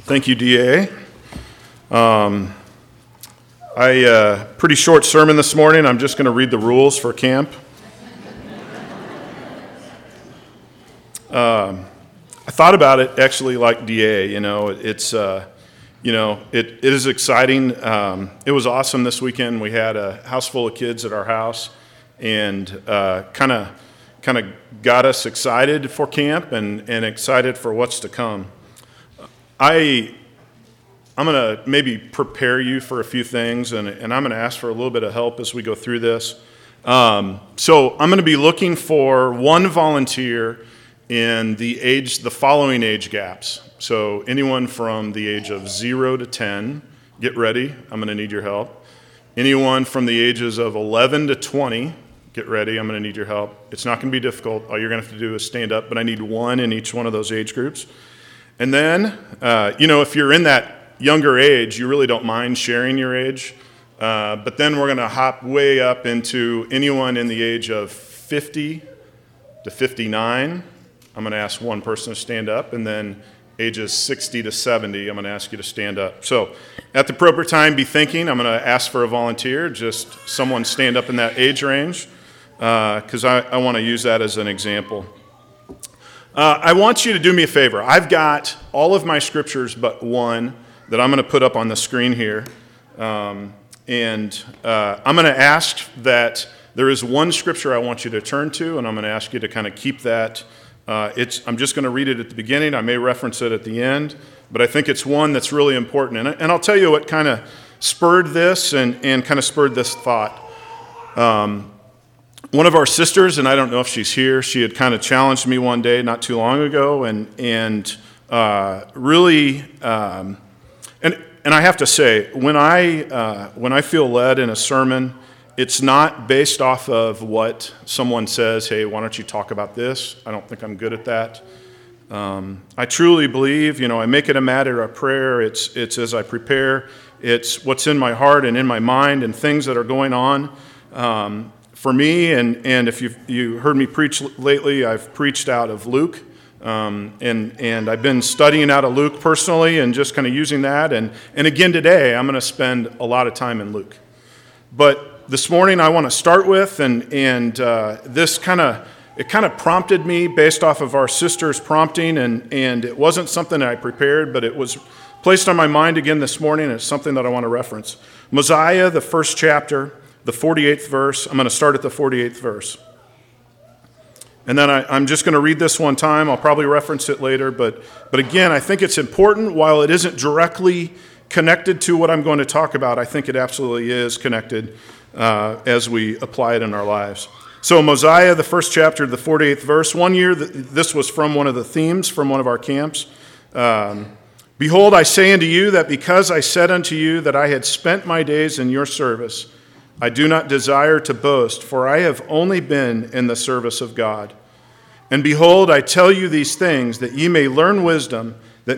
Thank you, DA. Pretty short sermon this morning. I'm just going to read the rules for camp. I thought about it actually like DA. It is exciting. It was awesome this weekend. We had a house full of kids at our house, and kind of got us excited for camp and excited for what's to come. I'm going to maybe prepare you for a few things, and I'm going to ask for a little bit of help as we go through this. So I'm going to be looking for one volunteer in the following age gaps. So anyone from the age of 0 to 10, get ready. I'm going to need your help. Anyone from the ages of 11 to 20, get ready. I'm going to need your help. It's not going to be difficult. All you're going to have to do is stand up, but I need one in each one of those age groups. And then, if you're in that younger age, you really don't mind sharing your age. But then we're going to hop way up into anyone in the age of 50 to 59. I'm going to ask one person to stand up. And then ages 60 to 70, I'm going to ask you to stand up. So at the appropriate time, be thinking. I'm going to ask for a volunteer, just someone stand up in that age range, because I want to use that as an example. I want you to do me a favor. I've got all of my scriptures but one that I'm going to put up on the screen here. I'm going to ask that there is one scripture I want you to turn to, and I'm going to ask you to kind of keep that. I'm just going to read it at the beginning. I may reference it at the end, but I think it's one that's really important. And I'll tell you what kind of spurred this and kind of spurred this thought. One of our sisters, and I don't know if she's here, she had kind of challenged me one day not too long ago, and really, and I have to say, when I feel led in a sermon, it's not based off of what someone says. Hey, why don't you talk about this? I don't think I'm good at that. I truly believe, I make it a matter of prayer. It's as I prepare. It's what's in my heart and in my mind and things that are going on. For me, and if you heard me preach lately, I've preached out of Luke, and I've been studying out of Luke personally and just kind of using that. And again today, I'm going to spend a lot of time in Luke. But this morning, I want to start with, and this kind of prompted me based off of our sister's prompting, and it wasn't something that I prepared, but it was placed on my mind again this morning, and it's something that I want to reference. Mosiah, the first chapter, the 48th verse. I'm going to start at the 48th verse. And then I'm just going to read this one time. I'll probably reference it later. But again, I think it's important. While it isn't directly connected to what I'm going to talk about, I think it absolutely is connected as we apply it in our lives. So Mosiah, the first chapter, the 48th verse. One year, this was from one of the themes from one of our camps. Behold, I say unto you that because I said unto you that I had spent my days in your service, I do not desire to boast, for I have only been in the service of God. And behold, I tell you these things, that ye may learn wisdom, that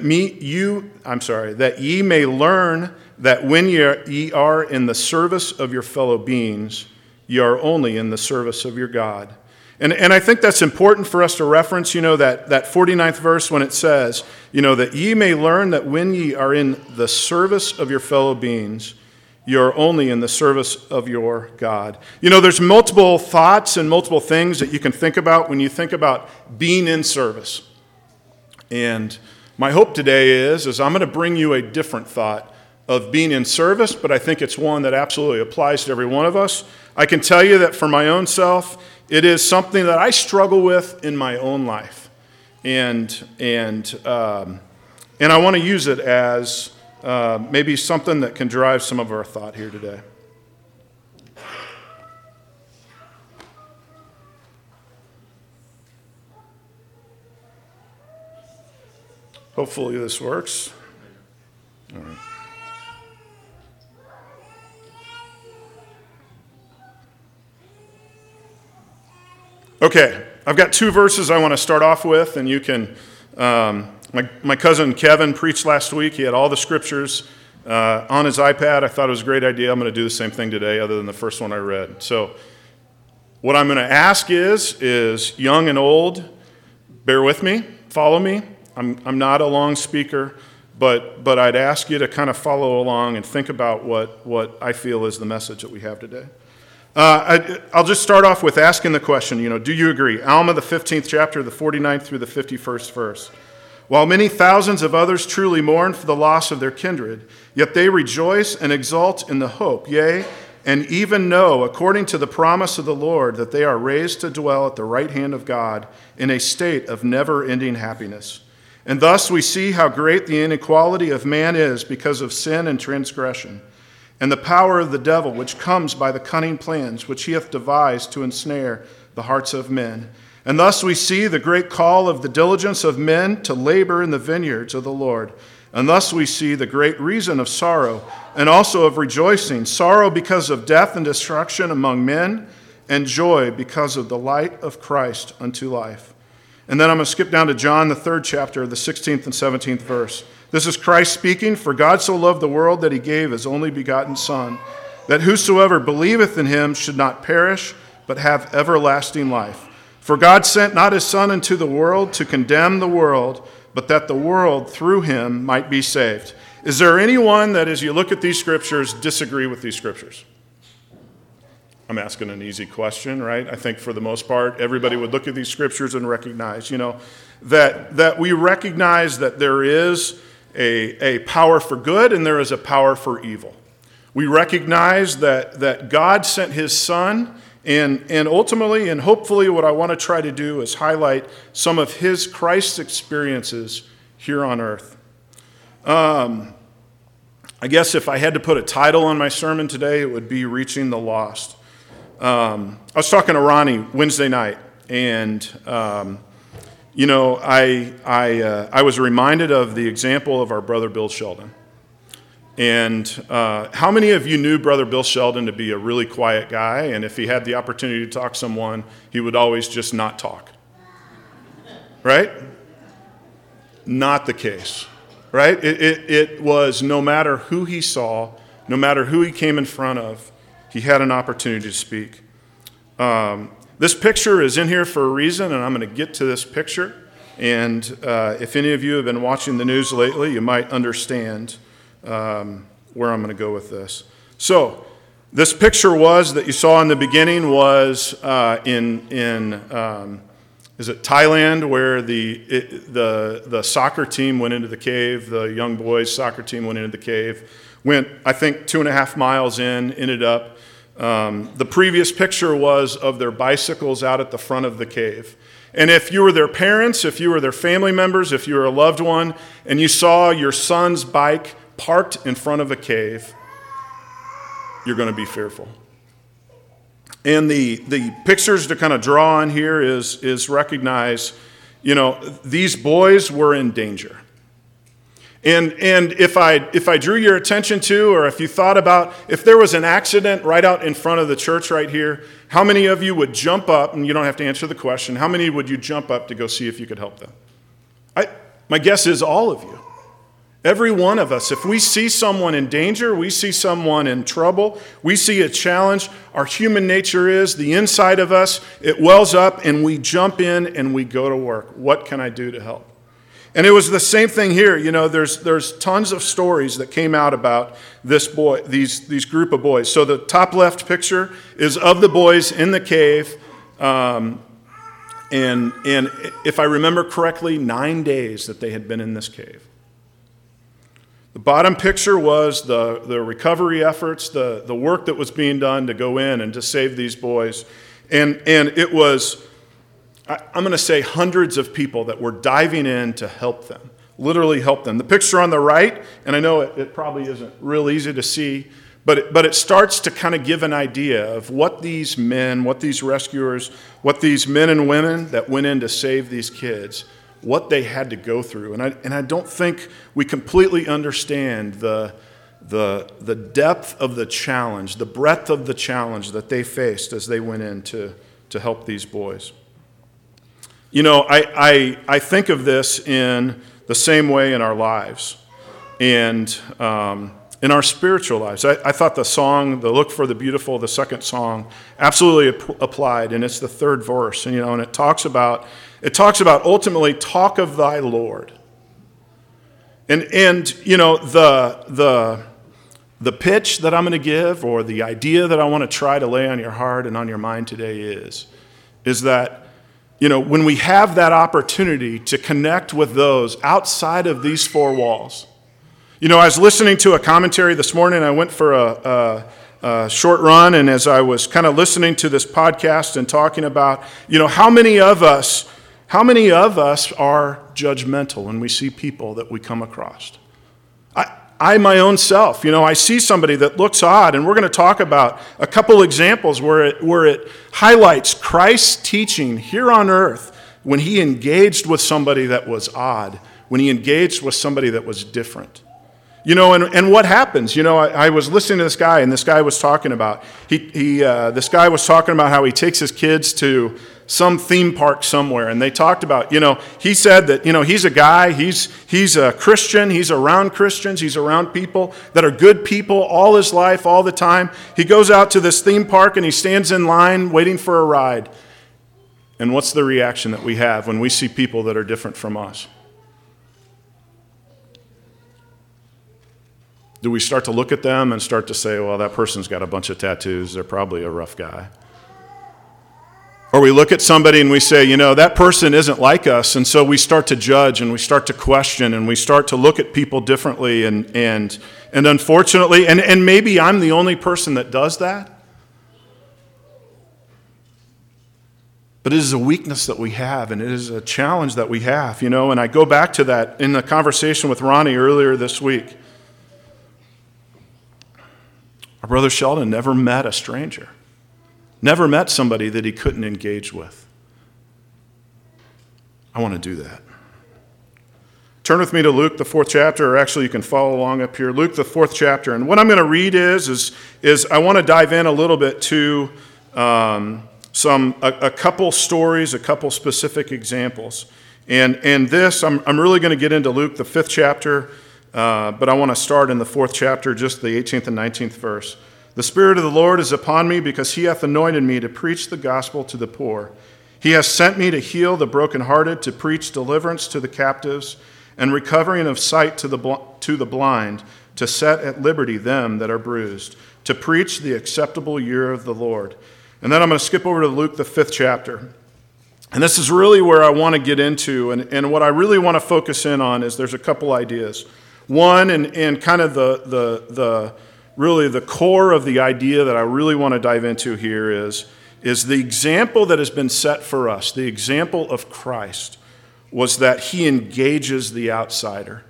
ye may learn that when ye are in the service of your fellow beings, ye are only in the service of your God. And I think that's important for us to reference, that 49th verse when it says, that ye may learn that when ye are in the service of your fellow beings, you're only in the service of your God. There's multiple thoughts and multiple things that you can think about when you think about being in service. And my hope today is I'm going to bring you a different thought of being in service, but I think it's one that absolutely applies to every one of us. I can tell you that for my own self, it is something that I struggle with in my own life. And I want to use it as maybe something that can drive some of our thought here today. Hopefully this works. All right. Okay, I've got two verses I want to start off with, and you can... My cousin Kevin preached last week. He had all the scriptures on his iPad. I thought it was a great idea. I'm going to do the same thing today other than the first one I read. So what I'm going to ask is young and old, bear with me, follow me. I'm not a long speaker. but I'd ask you to kind of follow along and think about what I feel is the message that we have today. I'll just start off with asking the question, do you agree? Alma, the 15th chapter, the 49th through the 51st verse. While many thousands of others truly mourn for the loss of their kindred, yet they rejoice and exult in the hope, yea, and even know, according to the promise of the Lord, that they are raised to dwell at the right hand of God in a state of never-ending happiness. And thus we see how great the inequality of man is because of sin and transgression, and the power of the devil, which comes by the cunning plans which he hath devised to ensnare the hearts of men. And thus we see the great call of the diligence of men to labor in the vineyards of the Lord. And thus we see the great reason of sorrow, and also of rejoicing, sorrow because of death and destruction among men, and joy because of the light of Christ unto life. And then I'm going to skip down to John, the 3rd chapter, the 16th and 17th verse. This is Christ speaking, "For God so loved the world that he gave his only begotten Son, that whosoever believeth in him should not perish, but have everlasting life. For God sent not his Son into the world to condemn the world, but that the world through him might be saved." Is there anyone that, as you look at these scriptures, disagree with these scriptures? I'm asking an easy question, right? I think for the most part, everybody would look at these scriptures and recognize, that we recognize that there is a power for good and there is a power for evil. We recognize that God sent his Son, and ultimately and hopefully what I want to try to do is highlight some of his Christ's experiences here on earth. I guess if I had to put a title on my sermon today, it would be Reaching the Lost. I was talking to Ronnie Wednesday night, and I was reminded of the example of our brother Bill Sheldon. And how many of you knew Brother Bill Sheldon to be a really quiet guy, and if he had the opportunity to talk to someone, he would always just not talk? Right? Not the case. Right? It was no matter who he saw, no matter who he came in front of, he had an opportunity to speak. This picture is in here for a reason, and I'm going to get to this picture. And if any of you have been watching the news lately, you might understand where I'm going to go with this. So, this picture that you saw in the beginning was in is it Thailand, where the soccer team went into the cave, the young boys soccer team went into the cave, went, I think, 2.5 miles in, ended up. The previous picture was of their bicycles out at the front of the cave. And if you were their parents, if you were their family members, if you were a loved one, and you saw your son's bike parked in front of a cave, you're going to be fearful. And the pictures to kind of draw on here is recognize, these boys were in danger. And if I drew your attention to, or if you thought about, if there was an accident right out in front of the church right here, how many of you would jump up, and you don't have to answer the question, how many would you jump up to go see if you could help them? My guess is all of you. Every one of us, if we see someone in danger, we see someone in trouble, we see a challenge, our human nature is, the inside of us, it wells up and we jump in and we go to work. What can I do to help? And it was the same thing here. There's tons of stories that came out about this boy, these group of boys. So the top left picture is of the boys in the cave. And if I remember correctly, 9 days that they had been in this cave. The bottom picture was the recovery efforts, the work that was being done to go in and to save these boys. And it was, I'm going to say, hundreds of people that were diving in to help them, literally help them. The picture on the right, and I know it probably isn't real easy to see, but it starts to kind of give an idea of what these men, what these rescuers, what these men and women that went in to save these kids, what they had to go through. And I don't think we completely understand the depth of the challenge, the breadth of the challenge that they faced as they went in to help these boys. I think of this in the same way in our lives and in our spiritual lives. I thought the song, the Look for the Beautiful, the second song, absolutely applied, and it's the third verse. And it talks about ultimately talk of thy Lord. And the pitch that I'm going to give, or the idea that I want to try to lay on your heart and on your mind today is that, when we have that opportunity to connect with those outside of these four walls. I was listening to a commentary this morning. I went for a short run, and as I was kind of listening to this podcast and talking about, how many of us are judgmental when we see people that we come across? I my own self, I see somebody that looks odd, and we're going to talk about a couple examples where it highlights Christ's teaching here on earth when he engaged with somebody that was odd, when he engaged with somebody that was different. And what happens? I was listening to this guy, and this guy was talking about how he takes his kids to some theme park somewhere, and they talked about, he said that, he's a guy, he's a Christian, he's around Christians, he's around people that are good people all his life, all the time. He goes out to this theme park and he stands in line waiting for a ride. And what's the reaction that we have when we see people that are different from us? Do we start to look at them and start to say, well, that person's got a bunch of tattoos, they're probably a rough guy? Or we look at somebody and we say, that person isn't like us, and so we start to judge and we start to question and we start to look at people differently, and unfortunately, and maybe I'm the only person that does that, but it is a weakness that we have, and it is a challenge that we have, and I go back to that in the conversation with Ronnie earlier this week. Our brother Sheldon never met a stranger. Never met somebody that he couldn't engage with. I want to do that. Turn with me to Luke, the 4th chapter, or actually you can follow along up here. Luke, the 4th chapter. And what I'm going to read is I want to dive in a little bit to a couple stories, a couple specific examples. And this, I'm really going to get into Luke, the 5th chapter, but I want to start in the 4th chapter, just the 18th and 19th verse. The Spirit of the Lord is upon me, because he hath anointed me to preach the gospel to the poor. He has sent me to heal the brokenhearted, to preach deliverance to the captives, and recovering of sight to the blind, to set at liberty them that are bruised, to preach the acceptable year of the Lord. And then I'm going to skip over to Luke, the 5th chapter. And this is really where I want to get into, and what I really want to focus in on is there's a couple ideas. One, and kind of really the core of the idea that I really want to dive into here is the example that has been set for us, the example of Christ, was that he engages the outsider.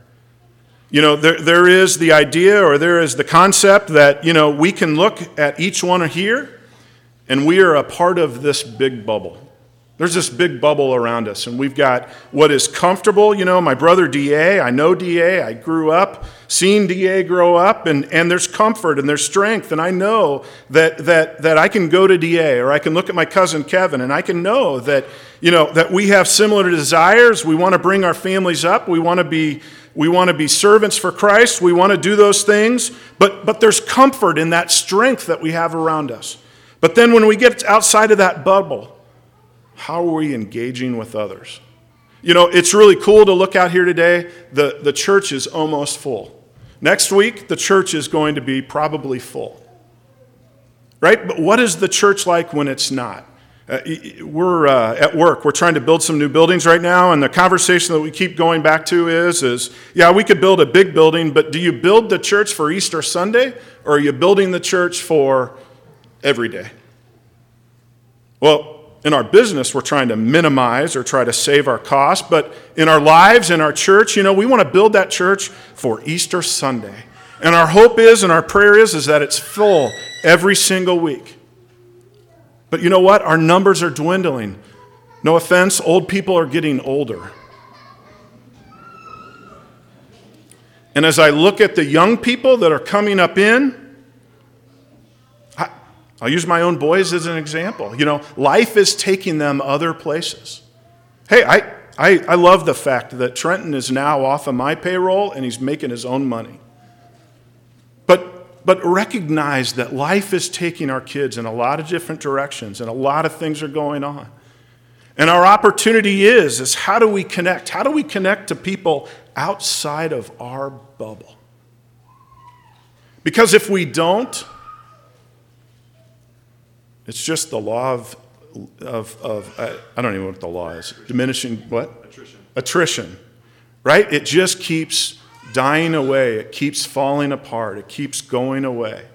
There is the idea, or there is the concept that, we can look at each one here, and we are a part of this big bubble. There's this big bubble around us, and we've got what is comfortable. My brother D.A., I know D.A., I grew up seeing D.A. grow up, and there's comfort and there's strength, and I know that I can go to D.A., or I can look at my cousin Kevin, and I can know that, that we have similar desires. We want to bring our families up. We want to be servants for Christ. We want to do those things, but there's comfort in that strength that we have around us. But then when we get outside of that bubble, how are we engaging with others? It's really cool to look out here today. The church is almost full. Next week, the church is going to be probably full. Right? But what is the church like when it's not? We're at work. We're trying to build some new buildings right now, and the conversation that we keep going back to is we could build a big building, but do you build the church for Easter Sunday, or are you building the church for every day? Well, in our business, we're trying to minimize or try to save our costs, but in our lives, in our church, we want to build that church for Easter Sunday. And our hope is, and our prayer is that it's full every single week. But you know what? Our numbers are dwindling. No offense, old people are getting older. And as I look at the young people that are coming up in, I'll use my own boys as an example. Life is taking them other places. Hey, I love the fact that Trenton is now off of my payroll and he's making his own money. But recognize that life is taking our kids in a lot of different directions, and a lot of things are going on. And our opportunity is how do we connect? How do we connect to people outside of our bubble? Because if we don't, it's just the law of I don't even know what the law is. Diminishing what? Attrition. Right? It just keeps dying away. It keeps falling apart. It keeps going away.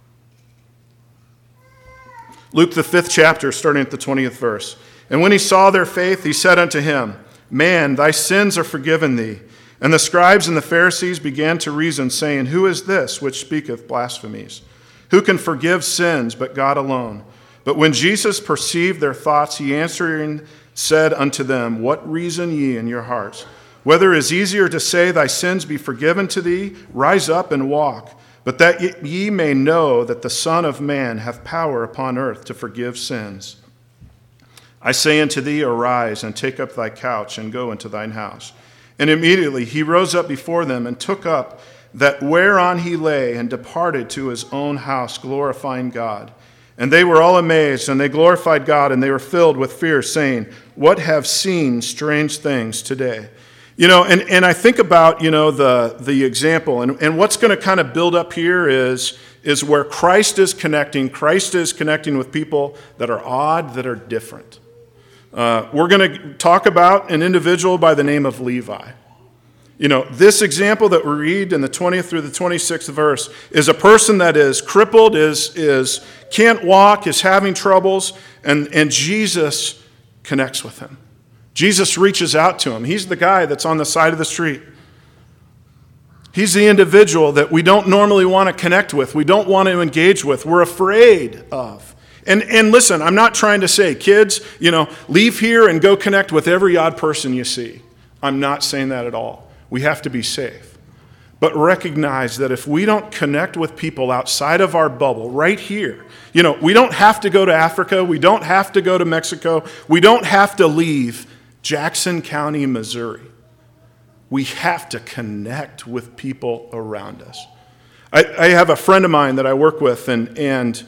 Luke, the 5th chapter, starting at the 20th verse. And when he saw their faith, he said unto him, Man, thy sins are forgiven thee. And the scribes and the Pharisees began to reason, saying, Who is this which speaketh blasphemies? Who can forgive sins but God alone? But when Jesus perceived their thoughts, he answering said unto them, What reason ye in your hearts? Whether it is easier to say, Thy sins be forgiven to thee, rise up and walk. But that ye may know that the Son of Man hath power upon earth to forgive sins. I say unto thee, Arise, and take up thy couch, and go into thine house. And immediately he rose up before them, and took up that whereon he lay, and departed to his own house, glorifying God. And they were all amazed, and they glorified God, and they were filled with fear, saying, What have seen strange things today? You know, and I think about, the example, and what's going to kind of build up here is where Christ is connecting. Christ is connecting with people that are odd, that are different. We're going to talk about an individual by the name of Levi. This example that we read in the 20th through the 26th verse is a person that is crippled, is can't walk, is having troubles, and Jesus connects with him. Jesus reaches out to him. He's the guy that's on the side of the street. He's the individual that we don't normally want to connect with. We don't want to engage with. We're afraid of. And listen, I'm not trying to say, kids, leave here and go connect with every odd person you see. I'm not saying that at all. We have to be safe. But recognize that if we don't connect with people outside of our bubble, right here, we don't have to go to Africa. We don't have to go to Mexico. We don't have to leave Jackson County, Missouri. We have to connect with people around us. I have a friend of mine that I work with, and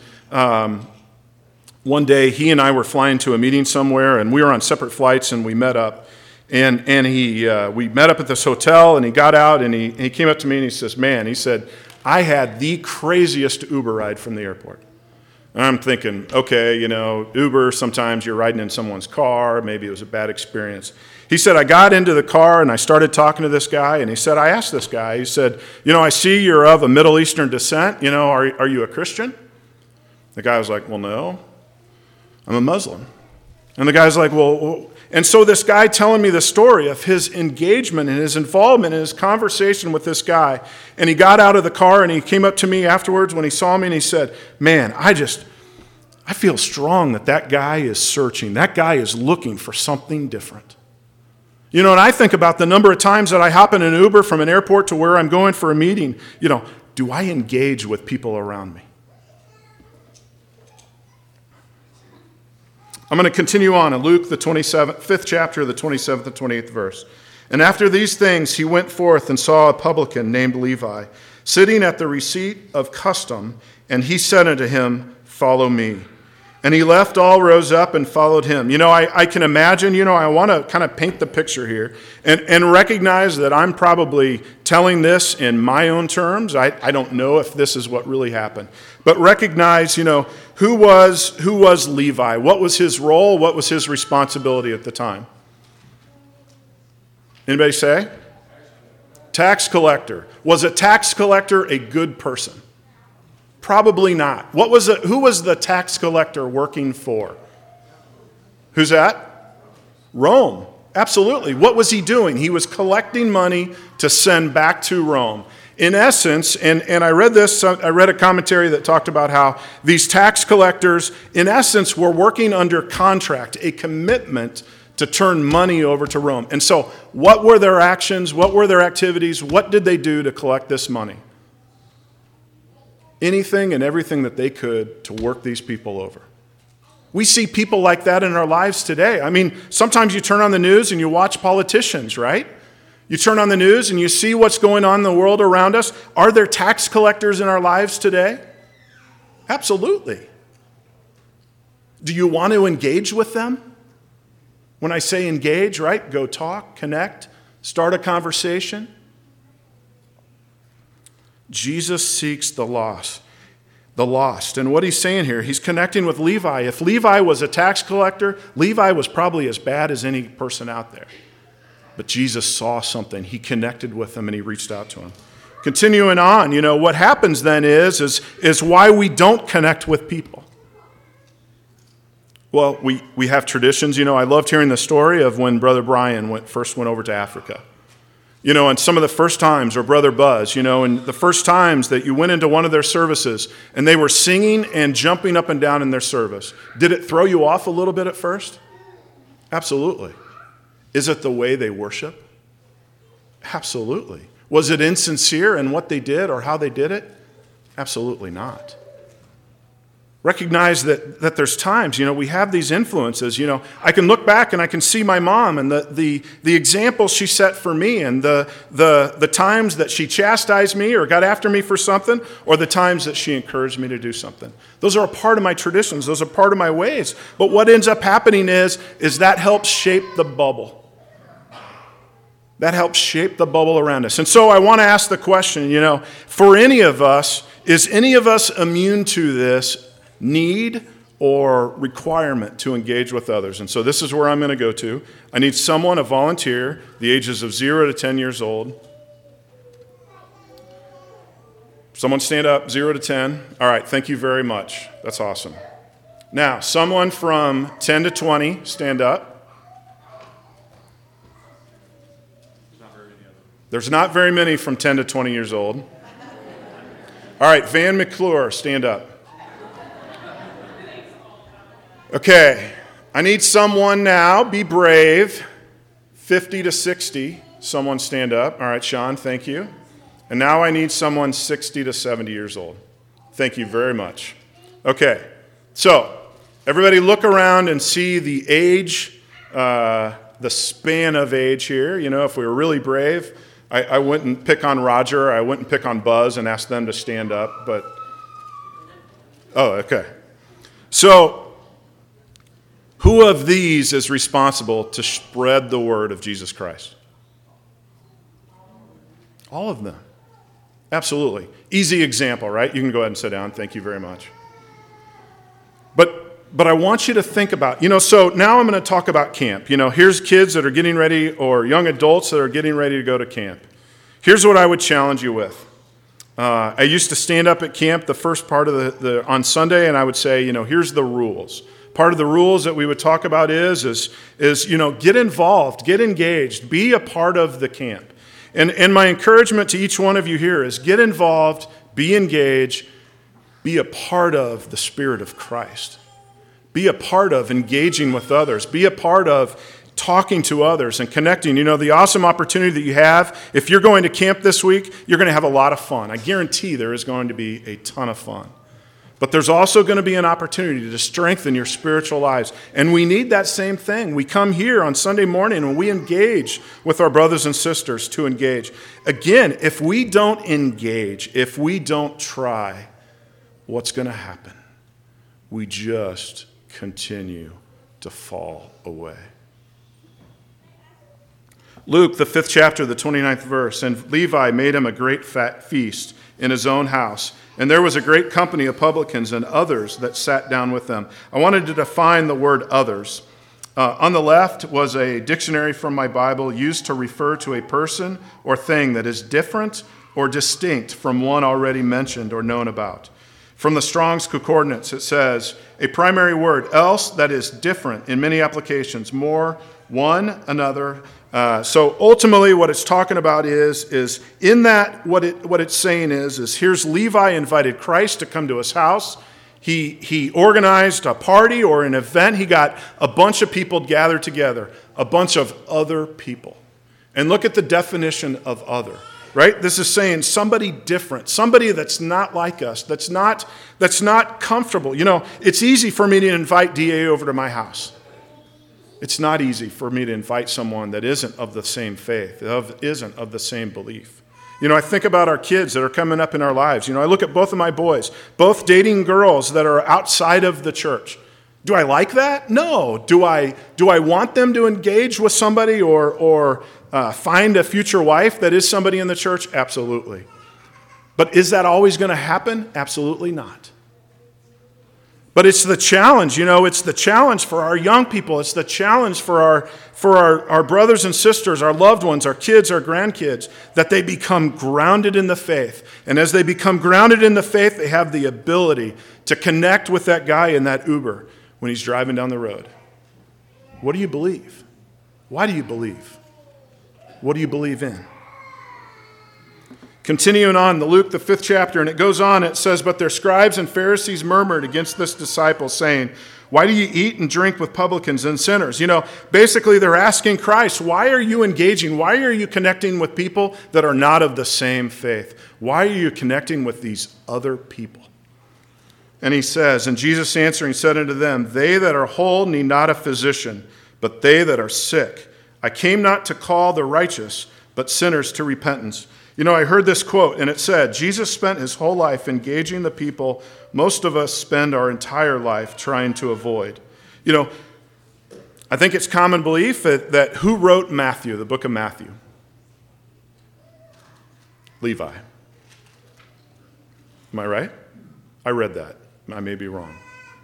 one day he and I were flying to a meeting somewhere, and we were on separate flights, and we met up. And we met up at this hotel, and he got out, and he came up to me, and he says, Man, he said, I had the craziest Uber ride from the airport. And I'm thinking, okay, Uber, sometimes you're riding in someone's car. Maybe it was a bad experience. He said, I got into the car and I started talking to this guy. And he said, I asked this guy, he said, I see you're of a Middle Eastern descent. Are you a Christian? The guy was like, well, no, I'm a Muslim. And the guy's like, well, and so this guy telling me the story of his engagement and his involvement in his conversation with this guy, and he got out of the car and he came up to me afterwards when he saw me and he said, man, I feel strong that guy is searching. That guy is looking for something different. And I think about the number of times that I hop in an Uber from an airport to where I'm going for a meeting. Do I engage with people around me? I'm going to continue on in Luke, the 5th chapter, the 27th and 28th verse. And after these things, he went forth and saw a publican named Levi, sitting at the receipt of custom, and he said unto him, Follow me. And he left all, rose up, and followed him. I can imagine, I want to kind of paint the picture here and recognize that I'm probably telling this in my own terms. I don't know if this is what really happened. But recognize, who was Levi? What was his role? What was his responsibility at the time? Anybody say? Tax collector. Was a tax collector a good person? Probably not. Who was the tax collector working for? Who's that? Rome. Absolutely. What was he doing? He was collecting money to send back to Rome. In essence, and I read a commentary that talked about how these tax collectors, in essence, were working under contract, a commitment to turn money over to Rome. And so, what were their actions? What were their activities? What did they do to collect this money? Anything and everything that they could to work these people over. We see people like that in our lives today. I mean, sometimes you turn on the news and you watch politicians, right? You turn on the news and you see what's going on in the world around us. Are there tax collectors in our lives today? Absolutely. Do you want to engage with them? When I say engage, right? Go talk, connect, start a conversation. Jesus seeks the lost. And what he's saying here, he's connecting with Levi. If Levi was a tax collector, Levi was probably as bad as any person out there. But Jesus saw something. He connected with him and he reached out to him. Continuing on, what happens then is why we don't connect with people. Well, we have traditions. I loved hearing the story of when Brother Brian first went over to Africa. And some of the first times, or Brother Buzz, and the first times that you went into one of their services and they were singing and jumping up and down in their service, did it throw you off a little bit at first? Absolutely. Is it the way they worship? Absolutely. Was it insincere in what they did or how they did it? Absolutely not. Recognize that there's times, we have these influences. I can look back and I can see my mom and the example she set for me and the times that she chastised me or got after me for something or the times that she encouraged me to do something. Those are a part of my traditions. Those are part of my ways. But what ends up happening is that helps shape the bubble. That helps shape the bubble around us. And so I want to ask the question, for any of us, is any of us immune to this need or requirement to engage with others? And so this is where I'm going to go to. I need someone, a volunteer, the ages of 0 to 10 years old. Someone stand up, 0 to 10. All right, thank you very much. That's awesome. Now, someone from 10 to 20, stand up. There's not very many from 10 to 20 years old. All right, Van McClure, stand up. Okay, I need someone now, be brave, 50 to 60, someone stand up. All right, Sean, thank you. And now I need someone 60 to 70 years old. Thank you very much. Okay, so everybody look around and see the age, the span of age here. If we were really brave, I wouldn't pick on Roger, I wouldn't pick on Buzz and ask them to stand up, but, okay. So, who of these is responsible to spread the word of Jesus Christ? All of them. Absolutely. Easy example, right? You can go ahead and sit down. Thank you very much. But I want you to think about, so now I'm going to talk about camp. Here's kids that are getting ready, or young adults that are getting ready to go to camp. Here's what I would challenge you with. I used to stand up at camp the first part of on Sunday, and I would say, here's the rules. Part of the rules that we would talk about is get involved, get engaged, be a part of the camp. And my encouragement to each one of you here is get involved, be engaged, be a part of the Spirit of Christ. Be a part of engaging with others. Be a part of talking to others and connecting. The awesome opportunity that you have, if you're going to camp this week, you're going to have a lot of fun. I guarantee there is going to be a ton of fun. But there's also going to be an opportunity to strengthen your spiritual lives. And we need that same thing. We come here on Sunday morning and we engage with our brothers and sisters to engage. Again, if we don't engage, if we don't try, what's going to happen? We just continue to fall away. Luke, the 5th chapter, the 29th verse, and Levi made him a great fat feast in his own house. And there was a great company of publicans and others that sat down with them. I wanted to define the word others. On the left was a dictionary from my Bible used to refer to a person or thing that is different or distinct from one already mentioned or known about. From the Strong's Concordance, it says, a primary word, else, that is different in many applications, more, one, another. So ultimately what it's talking about is in that what it's saying is here's Levi invited Christ to come to his house. He organized a party or an event. He got a bunch of people gathered together, a bunch of other people. And look at the definition of other. Right? This is saying somebody different, somebody that's not like us, that's not comfortable. It's easy for me to invite DA over to my house. It's not easy for me to invite someone that isn't of the same faith, isn't of the same belief. I think about our kids that are coming up in our lives. I look at both of my boys, both dating girls that are outside of the church, Do I like that? No. Do I want them to engage with somebody or find a future wife that is somebody in the church? Absolutely. But is that always going to happen? Absolutely not. But it's the challenge, it's the challenge for our young people. It's the challenge for our brothers and sisters, our loved ones, our kids, our grandkids, that they become grounded in the faith. And as they become grounded in the faith, they have the ability to connect with that guy in that Uber when he's driving down the road. What do you believe? Why do you believe? What do you believe in? Continuing on, Luke, the 5th chapter, and it goes on, it says, "But their scribes and Pharisees murmured against this disciple, saying, 'Why do you eat and drink with publicans and sinners?'" Basically they're asking Christ, why are you engaging? Why are you connecting with people that are not of the same faith? Why are you connecting with these other people? And he says, and Jesus answering said unto them, "They that are whole need not a physician, but they that are sick. I came not to call the righteous, but sinners to repentance." I heard this quote, and it said, Jesus spent his whole life engaging the people most of us spend our entire life trying to avoid. I think it's common belief that who wrote Matthew, the book of Matthew? Levi. Am I right? I read that. I may be wrong.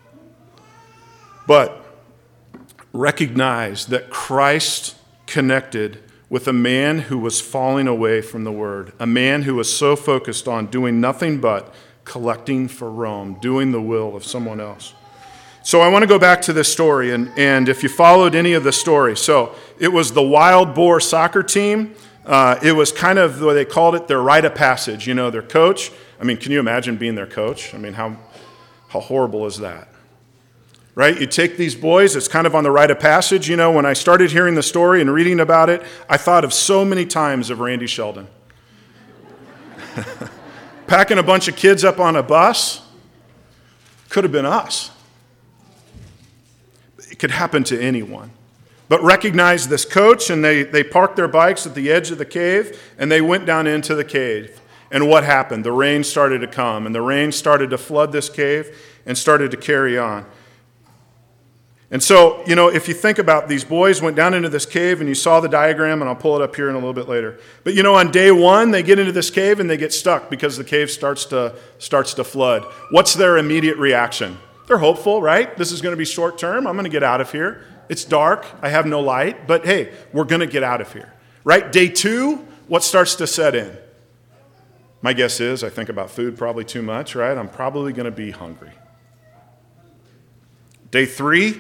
But recognize that Christ connected with a man who was falling away from the word, a man who was so focused on doing nothing but collecting for Rome, doing the will of someone else. So I want to go back to this story, and if you followed any of the story, so it was the Wild Boar soccer team. It was kind of what they called it, their rite of passage, their coach. Can you imagine being their coach? How horrible is that? Right? You take these boys, it's kind of on the rite of passage. When I started hearing the story and reading about it, I thought of so many times of Randy Sheldon. Packing a bunch of kids up on a bus could have been us. It could happen to anyone. But recognize this coach, and they parked their bikes at the edge of the cave, and they went down into the cave. And what happened? The rain started to come, and the rain started to flood this cave and started to carry on. And so, if you think about these boys went down into this cave, and you saw the diagram, and I'll pull it up here in a little bit later. But on day one, they get into this cave and they get stuck because the cave starts to flood. What's their immediate reaction? They're hopeful, right? This is going to be short term. I'm going to get out of here. It's dark. I have no light. But hey, we're going to get out of here, right? Day two, what starts to set in? My guess is I think about food probably too much, right? I'm probably going to be hungry. Day three,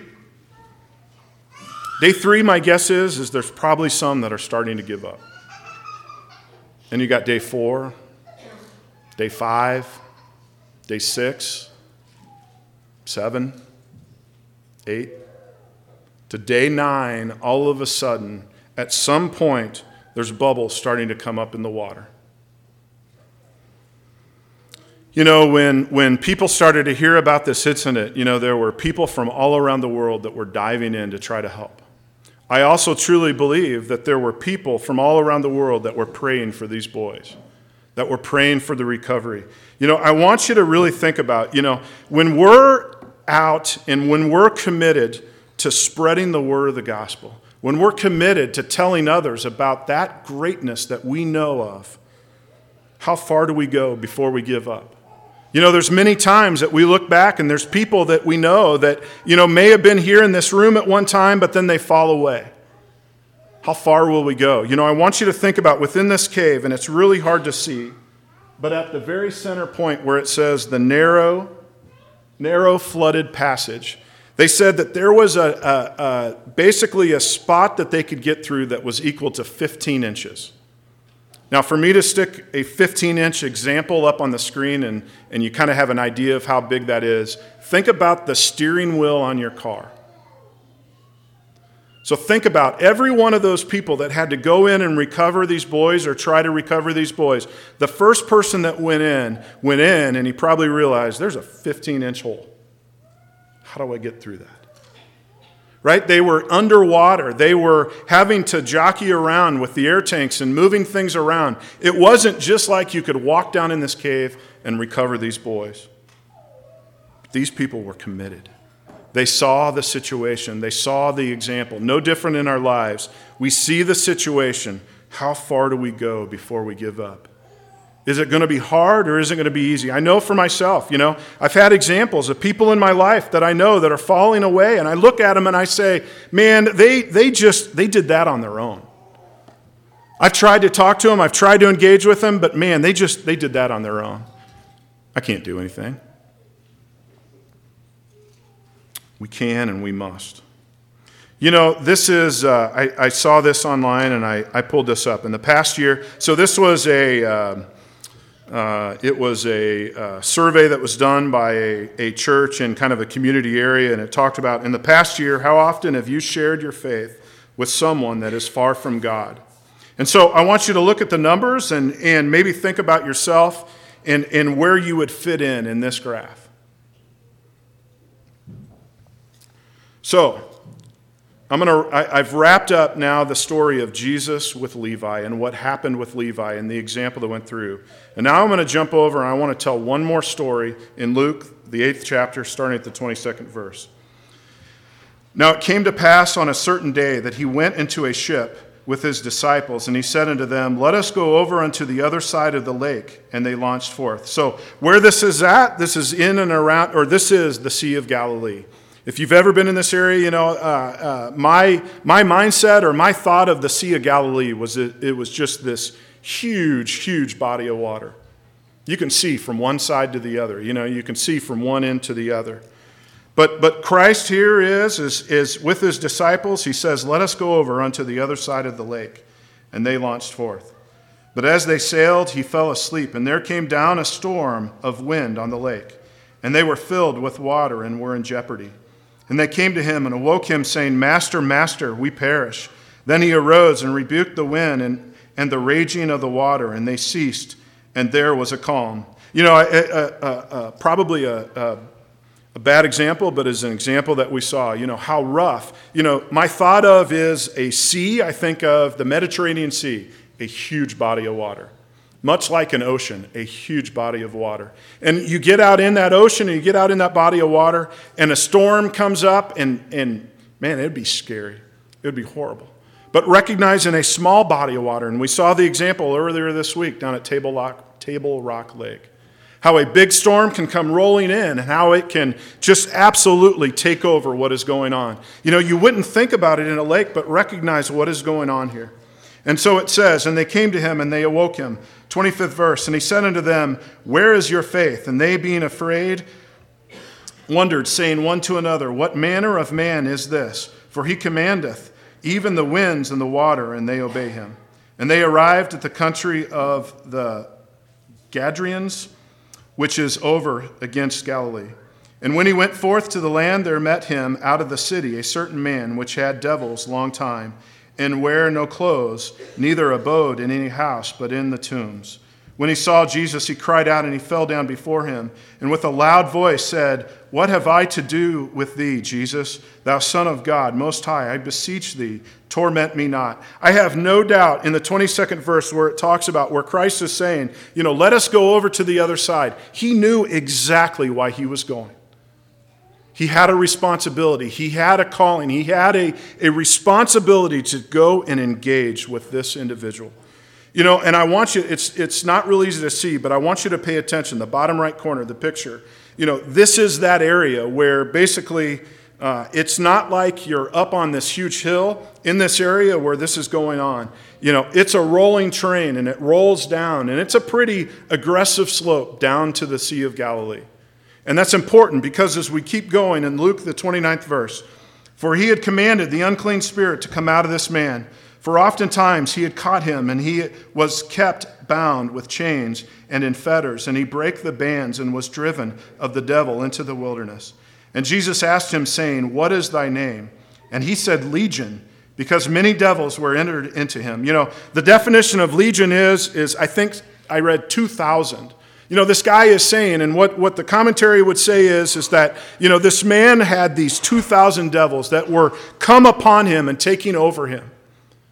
my guess is there's probably some that are starting to give up. And you got day 4, day 5, day 6, 7, 8, to day 9, all of a sudden, at some point, there's bubbles starting to come up in the water. When people started to hear about this incident, there were people from all around the world that were diving in to try to help. I also truly believe that there were people from all around the world that were praying for these boys, that were praying for the recovery. I want you to really think about, when we're out and when we're committed to spreading the word of the gospel, when we're committed to telling others about that greatness that we know of, how far do we go before we give up? There's many times that we look back and there's people that we know that, may have been here in this room at one time, but then they fall away. How far will we go? I want you to think about within this cave, and it's really hard to see, but at the very center point where it says the narrow flooded passage, they said that there was basically a spot that they could get through that was equal to 15 inches. Now, for me to stick a 15-inch example up on the screen and you kind of have an idea of how big that is, think about the steering wheel on your car. So think about every one of those people that had to go in and recover these boys or try to recover these boys. The first person that went in, and he probably realized there's a 15-inch hole. How do I get through that? Right? They were underwater. They were having to jockey around with the air tanks and moving things around. It wasn't just like you could walk down in this cave and recover these boys. These people were committed. They saw the situation. They saw the example. No different in our lives. We see the situation. How far do we go before we give up? Is it going to be hard or is it going to be easy? I know for myself, I've had examples of people in my life that I know that are falling away, and I look at them and I say, man, they did that on their own. I've tried to talk to them, I've tried to engage with them, but man, they did that on their own. I can't do anything. We can and we must. This is, I saw this online and I pulled this up. In the past year, so this was a survey that was done by a church in kind of a community area, and it talked about, in the past year, how often have you shared your faith with someone that is far from God? And so I want you to look at the numbers and maybe think about yourself and where you would fit in this graph. So, I've wrapped up now the story of Jesus with Levi and what happened with Levi and the example that went through. And now I'm going to jump over and I want to tell one more story in Luke, the 8th chapter, starting at the 22nd verse. Now it came to pass on a certain day that he went into a ship with his disciples, and he said unto them, let us go over unto the other side of the lake. And they launched forth. So where this is at, this is in and around, or this is the Sea of Galilee. If you've ever been in this area, my mindset or my thought of the Sea of Galilee was it was just this huge, huge body of water. You can see from one side to the other. You can see from one end to the other. But Christ here is with his disciples. He says, let us go over unto the other side of the lake. And they launched forth. But as they sailed, he fell asleep. And there came down a storm of wind on the lake. And they were filled with water and were in jeopardy. And they came to him and awoke him, saying, Master, Master, we perish. Then he arose and rebuked the wind and the raging of the water, and they ceased, and there was a calm. Probably a bad example, but as an example that we saw, how rough. My thought of is a sea. I think of the Mediterranean Sea, a huge body of water. Much like an ocean, a huge body of water. And you get out in that ocean, and you get out in that body of water, and a storm comes up, and man, it'd be scary. It would be horrible. But recognizing a small body of water, and we saw the example earlier this week down at Table Rock Lake, how a big storm can come rolling in, and how it can just absolutely take over what is going on. You wouldn't think about it in a lake, but recognize what is going on here. And so it says, and they came to him, and they awoke him. 25th verse, and he said unto them, where is your faith? And they, being afraid, wondered, saying one to another, what manner of man is this? For he commandeth even the winds and the water, and they obey him. And they arrived at the country of the Gadarenes, which is over against Galilee. And when he went forth to the land, there met him out of the city a certain man which had devils long time, and wear no clothes, neither abode in any house, but in the tombs. When he saw Jesus, he cried out, and he fell down before him, and with a loud voice said, what have I to do with thee, Jesus, thou Son of God, Most High? I beseech thee, torment me not. I have no doubt in the 22nd verse where it talks about where Christ is saying, let us go over to the other side. He knew exactly why he was going. He had a responsibility. He had a calling. He had a responsibility to go and engage with this individual. And I want you, it's not real easy to see, but I want you to pay attention. The bottom right corner, the picture. This is that area where basically it's not like you're up on this huge hill in this area where this is going on. It's a rolling terrain, and it rolls down, and it's a pretty aggressive slope down to the Sea of Galilee. And that's important because as we keep going in Luke, the 29th verse, for he had commanded the unclean spirit to come out of this man. For oftentimes he had caught him, and he was kept bound with chains and in fetters, and he brake the bands and was driven of the devil into the wilderness. And Jesus asked him, saying, what is thy name? And he said, Legion, because many devils were entered into him. The definition of legion is I think I read 2,000. This guy is saying, and what the commentary would say is that, this man had these 2,000 devils that were come upon him and taking over him.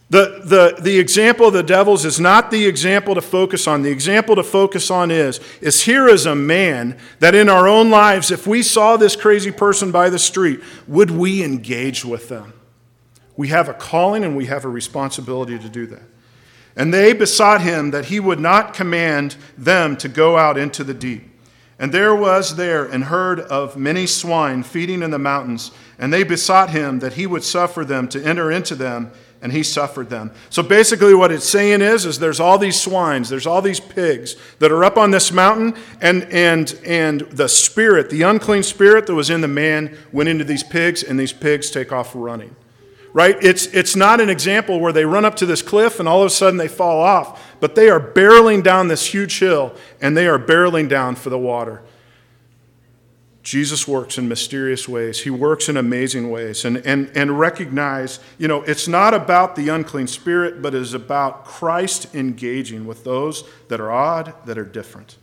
The example of the devils is not the example to focus on. The example to focus on is here is a man that in our own lives, if we saw this crazy person by the street, would we engage with them? We have a calling and we have a responsibility to do that. And they besought him that he would not command them to go out into the deep. And there was there an herd of many swine feeding in the mountains, and they besought him that he would suffer them to enter into them, and he suffered them. So basically what it's saying is there's all these swines, there's all these pigs that are up on this mountain, and the spirit, the unclean spirit that was in the man went into these pigs, and these pigs take off running. Right? It's not an example where they run up to this cliff and all of a sudden they fall off, but they are barreling down this huge hill, and they are barreling down for the water. Jesus works in mysterious ways. He works in amazing ways. And recognize, it's not about the unclean spirit, but it is about Christ engaging with those that are odd, that are different.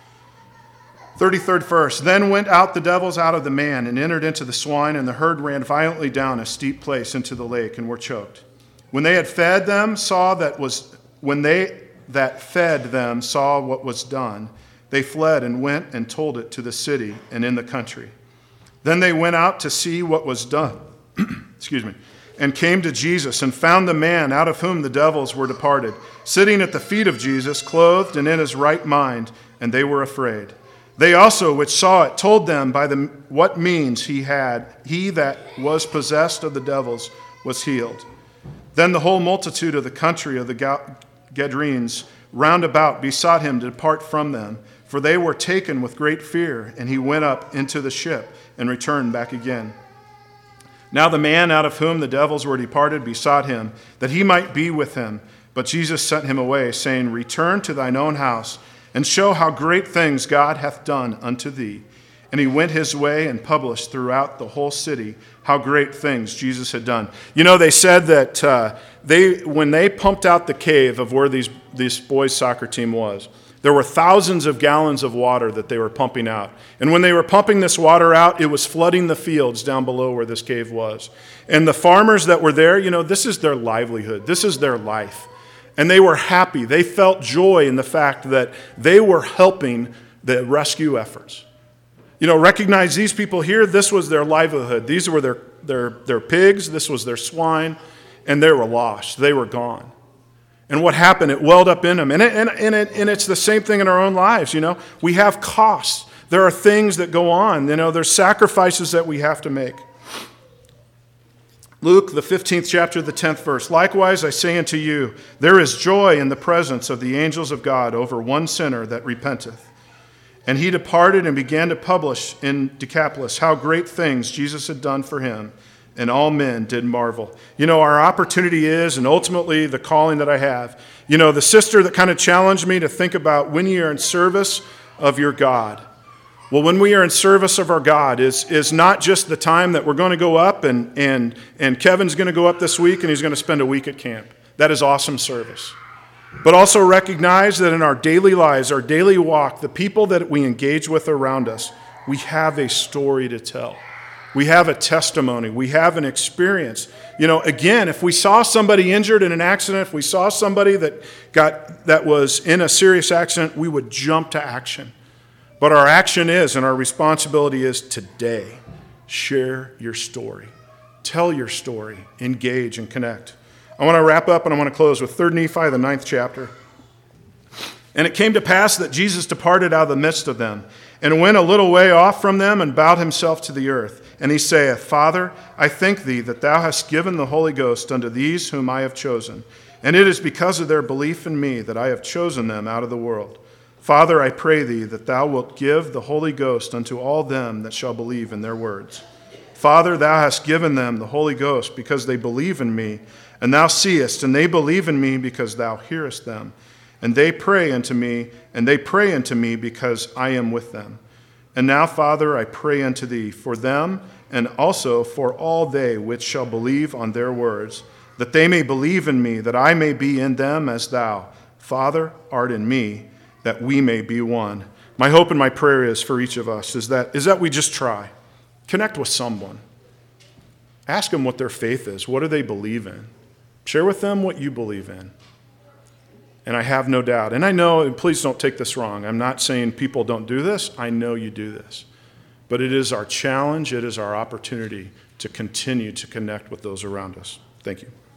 33rd verse, then went out the devils out of the man and entered into the swine, and the herd ran violently down a steep place into the lake and were choked. When they had fed them, when they that fed them saw what was done, they fled and went and told it to the city and in the country. Then they went out to see what was done, and came to Jesus and found the man out of whom the devils were departed, sitting at the feet of Jesus, clothed and in his right mind, and they were afraid. They also, which saw it, told them by what means he that was possessed of the devils was healed. Then the whole multitude of the country of the Gadarenes round about besought him to depart from them, for they were taken with great fear, and he went up into the ship and returned back again. Now the man out of whom the devils were departed besought him that he might be with him, but Jesus sent him away, saying, return to thine own house, and show how great things God hath done unto thee. And he went his way and published throughout the whole city how great things Jesus had done. They said that when they pumped out the cave of where this boys' soccer team was, there were thousands of gallons of water that they were pumping out. And when they were pumping this water out, it was flooding the fields down below where this cave was. And the farmers that were there, this is their livelihood. This is their life. And they were happy. They felt joy in the fact that they were helping the rescue efforts. Recognize these people here, this was their livelihood. These were their pigs, this was their swine, and they were lost. They were gone. And what happened? It welled up in them. And it's the same thing in our own lives, We have costs. There are things that go on. There's sacrifices that we have to make. Luke, the 15th chapter, the 10th verse. Likewise, I say unto you, there is joy in the presence of the angels of God over one sinner that repenteth. And he departed and began to publish in Decapolis how great things Jesus had done for him, and all men did marvel. Our opportunity is, and ultimately the calling that I have, the sister that kind of challenged me to think about when you are in service of your God. Well, when we are in service of our God is not just the time that we're going to go up and Kevin's going to go up this week and he's going to spend a week at camp. That is awesome service. But also recognize that in our daily lives, our daily walk, the people that we engage with around us, we have a story to tell. We have a testimony. We have an experience. Again, if we saw somebody injured in an accident, if we saw somebody that was in a serious accident, we would jump to action. But our action is, and our responsibility is today, share your story. Tell your story. Engage and connect. I want to wrap up and I want to close with 3 Nephi, the 9th chapter. And it came to pass that Jesus departed out of the midst of them, and went a little way off from them, and bowed himself to the earth. And he saith, Father, I thank thee that thou hast given the Holy Ghost unto these whom I have chosen. And it is because of their belief in me that I have chosen them out of the world. Father, I pray thee that thou wilt give the Holy Ghost unto all them that shall believe in their words. Father, thou hast given them the Holy Ghost because they believe in me, and thou seest, and they believe in me because thou hearest them. And they pray unto me because I am with them. And now, Father, I pray unto thee for them, and also for all they which shall believe on their words, that they may believe in me, that I may be in them as thou, Father, art in me, that we may be one. My hope and my prayer is for each of us is that we just try. Connect with someone. Ask them what their faith is. What do they believe in? Share with them what you believe in. And I have no doubt, and I know, and please don't take this wrong, I'm not saying people don't do this. I know you do this. But it is our challenge, it is our opportunity to continue to connect with those around us. Thank you.